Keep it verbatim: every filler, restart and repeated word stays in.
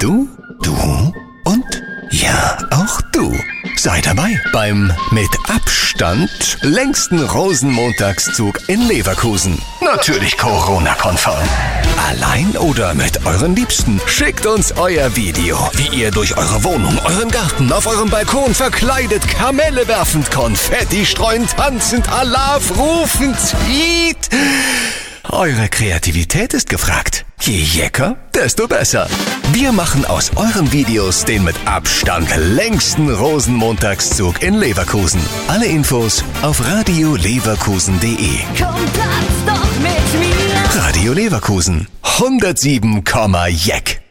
du, du und ja, auch du. Sei dabei beim mit Abstand längsten Rosenmontagszug in Leverkusen. Natürlich Corona-konform. Allein oder mit euren Liebsten? Schickt uns euer Video, wie ihr durch eure Wohnung, euren Garten, auf eurem Balkon verkleidet, Kamelle werfend, Konfetti streuend, tanzend, Alarv rufend, zieht. Eure Kreativität ist gefragt. Je jecker, desto besser. Wir machen aus euren Videos den mit Abstand längsten Rosenmontagszug in Leverkusen. Alle Infos auf radio leverkusen punkt de. Komm, tanz doch mit mir. Radio Leverkusen, hundertsieben Komma Jeck.